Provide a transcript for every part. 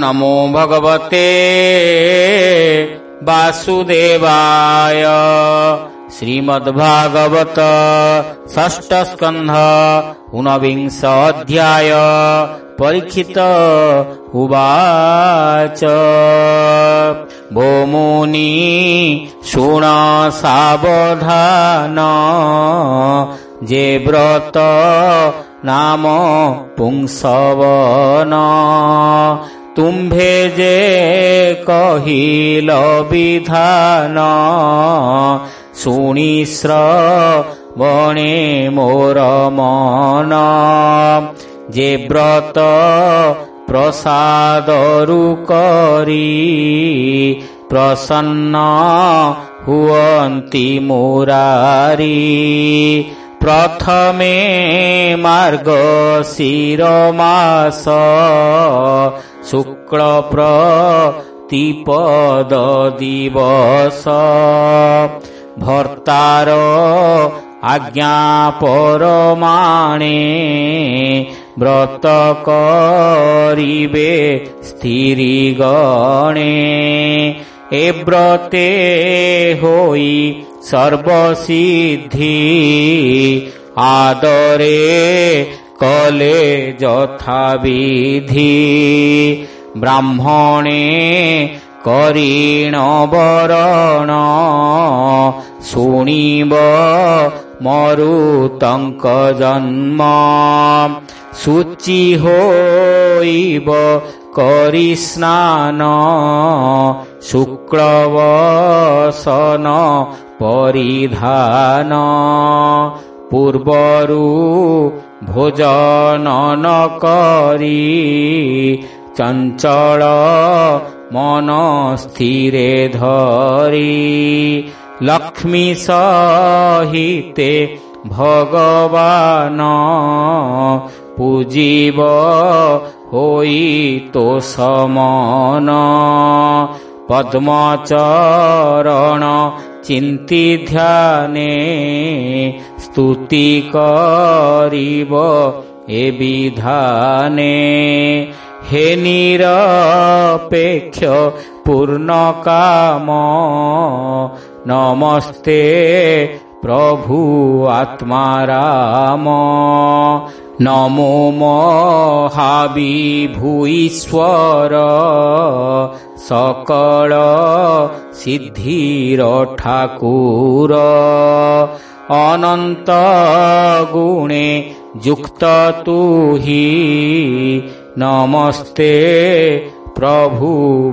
नमो भगवते वासुदेवाय। श्रीमद्भागवत षष्ठ स्कंध ऊनविंश अध्याय। परीक्षित उवाच भो मुनि शृण सावधान, जे व्रत नाम पुंसवन। तुम्भे जे कहिल विधान, शुणी श्रवणे मोर मन। जे व्रत प्रसादरु करी, प्रसन्न हुअन्ति मुरारी। प्रथमे मार्गशीर मास, शुक्ल प्रतिपद दिवस। भर्तार आज्ञा परमाणे, व्रत करिबे स्थिरी गणे। ए व्रते होई सर्वसिद्धि, आदरे कले यथाविधि। ब्राह्मणे करीण बरण, शुणिब मरुतंक जन्म। शुचि होइब करि स्नान, शुक्लवसन परिधान। पूर्वरु भोजन न करी, चंचल मन स्थिरे धरी। लक्ष्मी सहिते भगवान, पूजिब होई तो समन। पद्मचरण चिंति ध्याने, स्तुति करिब ए विधाने। हे निरपेक्ष पूर्ण काम, नमस्ते प्रभु आत्मा राम। नमो महाविभुईश्वर, सकल सिद्धिर ठाकुर। अनंत गुणे युक्त तुहि, नमस्ते प्रभु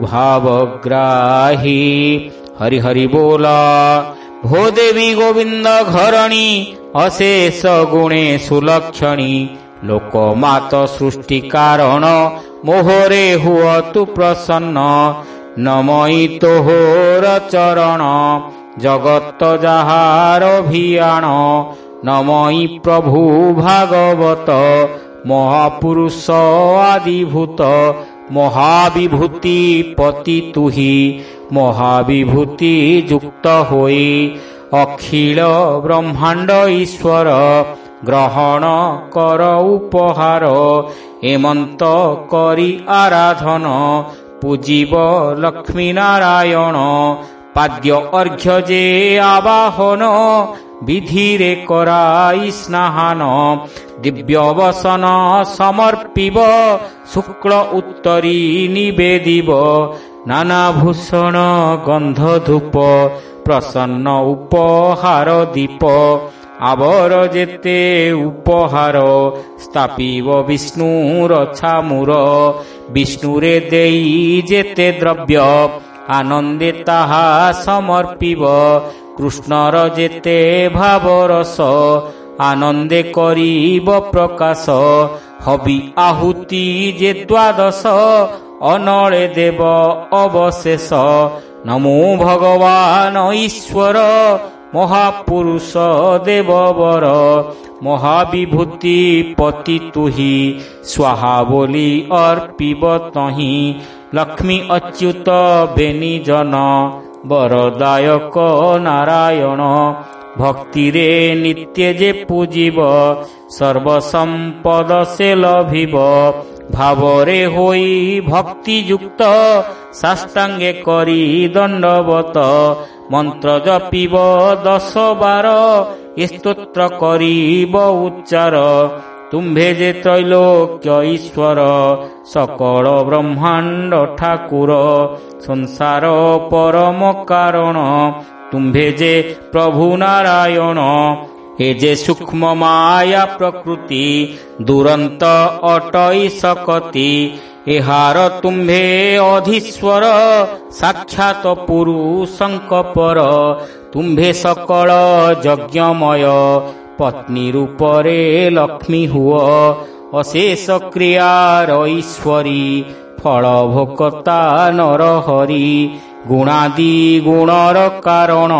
भावग्राही। हरि हरि बोला। भो देवी गोविंद घरणी, अशेष गुणे सुलक्षणी। लोकमात सृष्टि कारण, मोहरे हुआ तु प्रसन्न। नमई तोहर चरण, जगत जाहार भियाण। नमई प्रभु भागवत, महापुरुष आदिभूत। महाविभूति पति तुहि, महाविभूति युक्त होई। अखिल ब्रह्मांड ईश्वर, ग्रहण कर उपहार। एमंत करी आराधन, पूजिब लक्ष्मी नारायण। पाद्य अर्घ्य जे आवाहन, विधिरे कराई स्नान। दिव्यवसन समर्पिब, शुक्ल उत्तरी निवेदिब। नाना भूषण गंध धूप, प्रसन्न उपहार दीप। आवर जेते उपहार, स्थापिब विष्णुर छामुर। विष्णुरे देई जेते द्रव्य, आनंदे ताहा समर्पिब। कृष्णर जेते भावरस, आनंदे करिब प्रकाश। हबि आहुति जे द्वादश, अनले देव अवशेष। नमो भगवान ईश्वर, महापुरुष देववर। महाविभूति पति तुहि, स्वाहा बोली अर्पिब तहि। लक्ष्मी अच्युत बेनी जन, वरदायक नारायण। ଭକ୍ତିରେ ନିତ୍ୟ ଯେ ପୂଜିବ ସର୍ବସମ୍ପଦ ସେ ଲଭିବ। ଭାବରେ ହୋଇ ଭକ୍ତିଯୁକ୍ତ ସାଷ୍ଟାଙ୍ଗେ କରି ଦଣ୍ଡବତ। ମନ୍ତ୍ର ଜପିବ 10-12 ଏ ସ୍ତୋତ୍ର କରିବ ଉଚ୍ଚାର। ତୁମ୍ଭେ ଯେ ତ୍ରୈଲୋକ୍ୟ ଈଶ୍ୱର ସକଳ ବ୍ରହ୍ମାଣ୍ଡ ଠାକୁର। ସଂସାର ପରମ କାରଣ ତୁମ୍ଭେ ଯେ ପ୍ରଭୁ ନାରାୟଣ। ଏ ଯେ ସୂକ୍ଷ୍ମ ମାୟା ପ୍ରକୃତି ଦୁରନ୍ତ ଅଟଇ ଶକତି। ଏହାର ତୁମ୍ଭେ ଅଧୀଶ୍ୱର ସାକ୍ଷାତ ପୁରୁଷଙ୍କ ପର। ତୁମ୍ଭେ ସକଳ ଯଜ୍ଞମୟ ପତ୍ନୀ ରୂପରେ ଲକ୍ଷ୍ମୀ ହୁଅ। ଅଶେଷ କ୍ରିୟାର ଈଶ୍ୱରୀ ଫଳ ଭୋକ୍ତା ନରହରି। ଗୁଣାଦି ଗୁଣର କାରଣ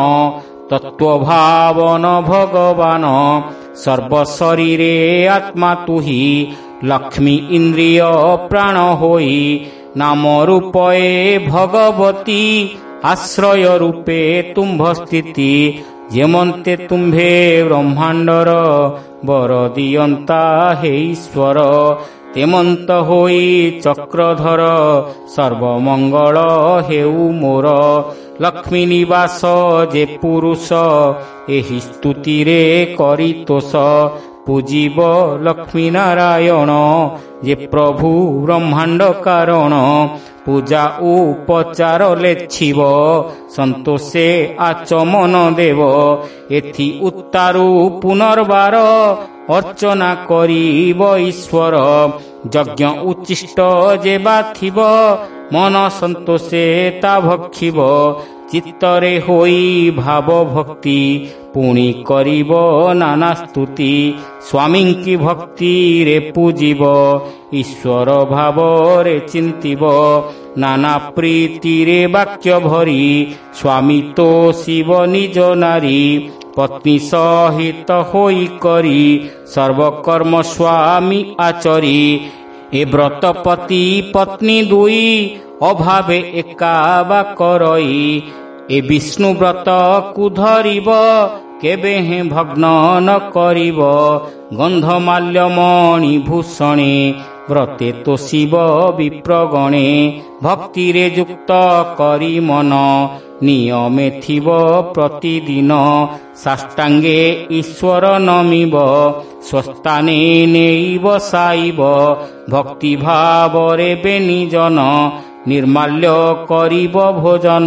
ତତ୍ତ୍ୱଭାବନ ଭଗବାନ। ସର୍ବଶରୀରେ ଆତ୍ମା ତୁହି ଲକ୍ଷ୍ମୀ ଇନ୍ଦ୍ରିୟ ପ୍ରାଣ ହୋଇ। ନାମ ରୂପେ ଭଗବତୀ ଆଶ୍ରୟ ରୂପେ ତୁମ୍ଭ ସ୍ଥିତି। ଯେମନ୍ତେ ତୁମ୍ଭେ ବ୍ରହ୍ମାଣ୍ଡର ବର ଦିଅନ୍ତା ହେ ଈଶ୍ୱର। ତେମନ୍ତ ହୋଇ ଚକ୍ରଧର ସର୍ବମଙ୍ଗଳ ହେଉ ମୋର। ଲକ୍ଷ୍ମୀ ନିବାସ ଯେ ପୁରୁଷ ଏହି ସ୍ତୁତିରେ କରିତୋଷ। ପୂଜିବ ଲକ୍ଷ୍ମୀ ନାରାୟଣ ଯେ ପ୍ରଭୁ ବ୍ରହ୍ମାଣ୍ଡ କାରଣ। ପୂଜା ଉପଚାର ଲେଖିବ ସନ୍ତୋଷେ ଆଚମନ ଦେବ। ଏଥି ଉତ୍ତାରୁ ପୁନର୍ବାର ଅର୍ଚ୍ଚନା କରିବ ଈଶ୍ୱର। ଯଜ୍ଞ ଉଚ୍ଚିଷ୍ଟ ଯେବା ଥିବ ମନ ସନ୍ତୋଷେ ତା ଭକ୍ଷିବ। ଚିତ୍ତରେ ହୋଇ ଭାବ ଭକ୍ତି ପୁଣି କରିବ ନାନା ସ୍ତୁତି। ସ୍ୱାମୀଙ୍କି ଭକ୍ତିରେ ପୂଜିବ ଈଶ୍ୱର ଭାବରେ ଚିନ୍ତିବ। ନାନା ପ୍ରୀତିରେ ବାକ୍ୟ ଭରି ସ୍ୱାମୀ ତ ଶିବ ନିଜ ନାରୀ। ପତ୍ନୀ ସହିତ ହୋଇ କରି ସର୍ବକର୍ମ ସ୍ୱାମୀ ଆଚରି। ଏ ବ୍ରତ ପତି ପତ୍ନୀ ଦୁଇ ଅଭାବେ ଏକା ବା କରଇ। ଏ ବିଷ୍ଣୁ ବ୍ରତକୁ ଧରିବ କେବେ ହେଁ ଭଗ୍ନ ନ କରିବ। ଗନ୍ଧମାଲ୍ୟମଣି ଭୂଷଣେ ବ୍ରତେ ତୋଷିବ ବିପ୍ରଗଣେ। ଭକ୍ତିରେ ଯୁକ୍ତ କରି ମନ ନିୟମେ ଥିବ ପ୍ରତିଦିନ। ସାଷ୍ଟାଙ୍ଗେ ଈଶ୍ୱର ନମିବ ସ୍ୱସ୍ଥାନେ ନେଇ ବସାଇବ। ଭକ୍ତି ଭାବରେ ବେନିଜନ ନିର୍ମାଲ୍ୟ କରିବ ଭୋଜନ।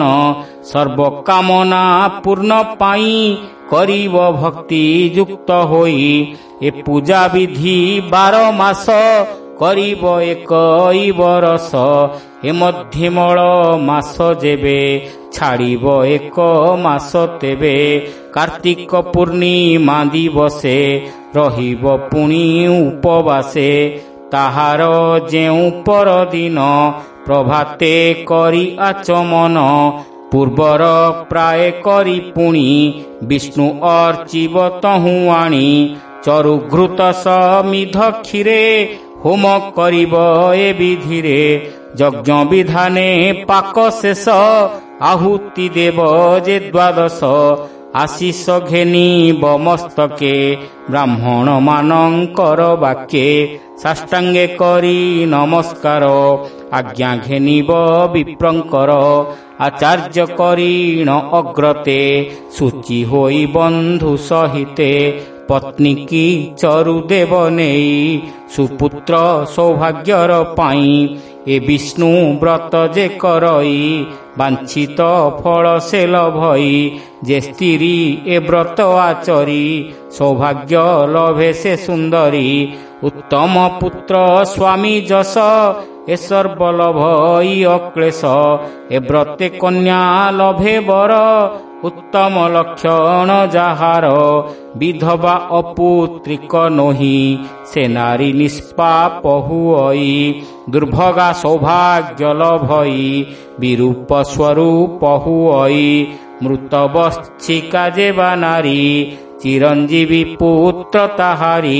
ସର୍ବକାମନା ପୂର୍ଣ୍ଣ ପାଇଁ କରିବ ଭକ୍ତି ଯୁକ୍ତ ହୋଇ। ଏ ପୂଜା ବିଧି 12 ମାସ କରିବ ଏକଇ ବରଷ। ଏ ମଧ୍ୟମଳ ମାସ ଯେବେ ଛାଡ଼ିବ 1 ମାସ ତେବେ। କାର୍ତ୍ତିକ ପୂର୍ଣ୍ଣିମା ଦିବସେ ରହିବ ପୁଣି ଉପବାସେ। ତାହାର ଯେଉଁ ପରଦିନ ପ୍ରଭାତେ କରି ଆଚମନ। ପୂର୍ବର ପ୍ରାୟ କରି ପୁଣି ବିଷ୍ଣୁ ଅର୍ଚିବ ତହୁଁ ଆଣି। ଚରୁଘୃତ ସମିଧ କ୍ଷୀରେ ହୋମ କରିବ ଏ ବିଧିରେ। ଯଜ୍ଞ ବିଧାନେ ପାକ ଶେଷ ଆହୁତି ଦେବ ଯେ 12। ଆଶିଷ ଘେନିବ ମସ୍ତକେ ବ୍ରାହ୍ମଣ ମାନଙ୍କର ବାକ୍ୟେ। ସାଷ୍ଟାଙ୍ଗେ କରି ନମସ୍କାର ଆଜ୍ଞା ଘେନିବ ବିପ୍ରଙ୍କର। ଆଚାର୍ଯ୍ୟ କରିଣ ଅଗ୍ରତେ ସୂଚି ହୋଇ ବନ୍ଧୁ ସହିତେ। ପତ୍ନୀ କି ଚରୁ ଦେବ ନେଇ ସୁପୁତ୍ର ସୌଭାଗ୍ୟର ପାଇଁ। ଏ ବିଷ୍ଣୁ ବ୍ରତ ଯେ କରଇ ବାଞ୍ଛିତ ଫଳ ସେ ଲଭଇ। ଯେ ସ୍ତ୍ରୀ ଏ ବ୍ରତ ଆଚରି ସୌଭାଗ୍ୟ ଲଭେ ସେ ସୁନ୍ଦରୀ। ଉତ୍ତମ ପୁତ୍ର ସ୍ୱାମୀ ଯଶ ଏ ସର୍ବଲଭଇ ଅକ୍ଲେଶ। ଏ ବ୍ରତେ କନ୍ୟା ଲଭେ ବର ଉତ୍ତମ ଲକ୍ଷଣ ଯାହାର। ବିଧବା ଅପୁତ୍ରିକ ନୋହି ସେ ନାରୀ ନିଷ୍ପାପ ହୁଅଇ। ଦୁର୍ଭଗା ସୌଭାଗ୍ୟ ଲଭଇ ବିରୂପ ସ୍ୱରୂପ ହୁଅଇ। ମୃତ ବତ୍ସିକା ଯେବା ନାରୀ ଚିରଞ୍ଜୀବୀ ପୁତ୍ର ତାହାରି।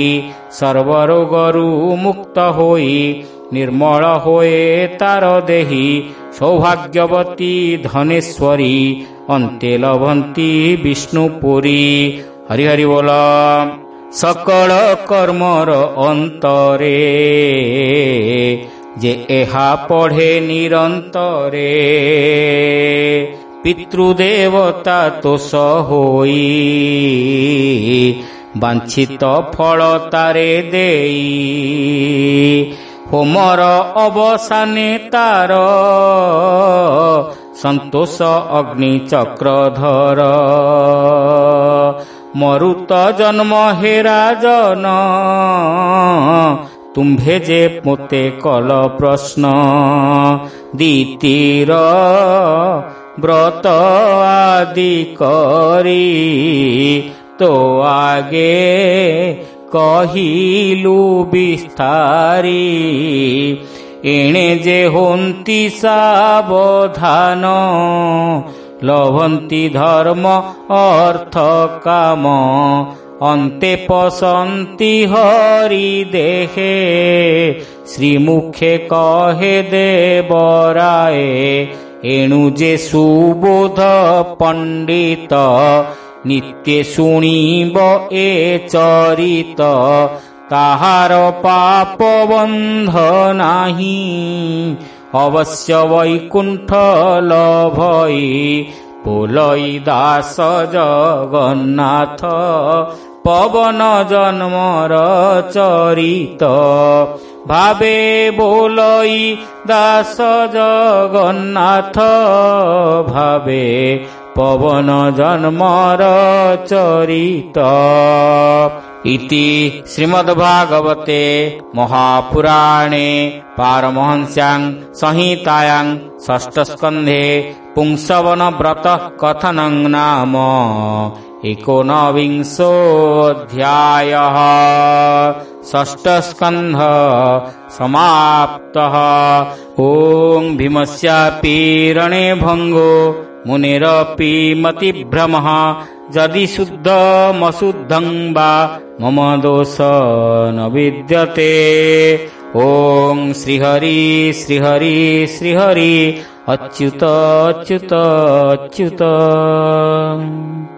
ସର୍ବରୋଗରୁ ମୁକ୍ତ ହୋଇ ନିର୍ମଳ ହୋଏ ତାର ଦେହି। ସୌଭାଗ୍ୟବତୀ ଧନେଶ୍ୱରୀ ଅନ୍ତେ ଲଭନ୍ତି ବିଷ୍ଣୁପୁରୀ। ହରି ହରି ବୋଲ। ସକଳ କର୍ମର ଅନ୍ତରେ ଯେ ଏହା ପଢ଼େ ନିରନ୍ତରେ, ପିତୃଦେବତା ତୋଷ ହୋଇ ବାଞ୍ଛିତ ଫଳ ତାରେ ଦେଇ, ହୋମର ଅବସାନେ ତାର ସନ୍ତୋଷ ଅଗ୍ନି ଚକ୍ରଧର। ମରୁତ ଜନ୍ମ ହେ ରାଜନ, ତୁମ୍ଭେ ଯେ ମୋତେ କଲ ପ୍ରଶ୍ନ। ଦିତିର ବ୍ରତ ଆଦି କରି ତୋ ଆଗେ କହିଲୁ ବିସ୍ତାରୀ। ଏଣେ ଯେ ହୋନ୍ତି ସାବଧାନ, ଲଭନ୍ତି ଧର୍ମ ଅର୍ଥ କାମ। ଅନ୍ତେ ପଶନ୍ତି ହରି ଦେହେ, ଶ୍ରୀମୁଖେ କହେ ଦେବରାଏ। ଏଣୁ ଯେ ସୁବୋଧ ପଣ୍ଡିତ, ନିତ୍ୟ ଶୁଣିବ ଏ ଚରିତ। ତାହାର ପାପ ବନ୍ଧ ନାହିଁ, ଅବଶ୍ୟ ବୈକୁଣ୍ଠ ଲଭଇ। ବୋଲଇ ଦାସ ଜଗନ୍ନାଥ, ପବନ ଜନ୍ମର ଚରିତ। ଭାବେ ବୋଲଇ ଦାସ ଜଗନ୍ନାଥ, ଭାବେ ପବନ ଜନ୍ମର ଚରିତ। ଇତି ଶ୍ରୀମଦ୍ଭାଗବତେ ମହାପୁରାଣେ ପାରମହଂସ୍ୟାଂ ସଂହିତାୟାଂ ଷଷ୍ଠସ୍କନ୍ଧେ ପୁଂସବନ ବ୍ରତ କଥନଂ ନାମ एकोनविंशोऽध्यायः। षष्ठस्कन्ध समाप्तः। ॐ भीमस्यापि रणे भङ्गो मुनेरपि मतिभ्रमः। यदि शुद्धमशुद्धं वा मम दोष न विद्यते। ॐ श्रीहरि श्रीहरि श्रीहरि अच्युत अच्युत अच्युत।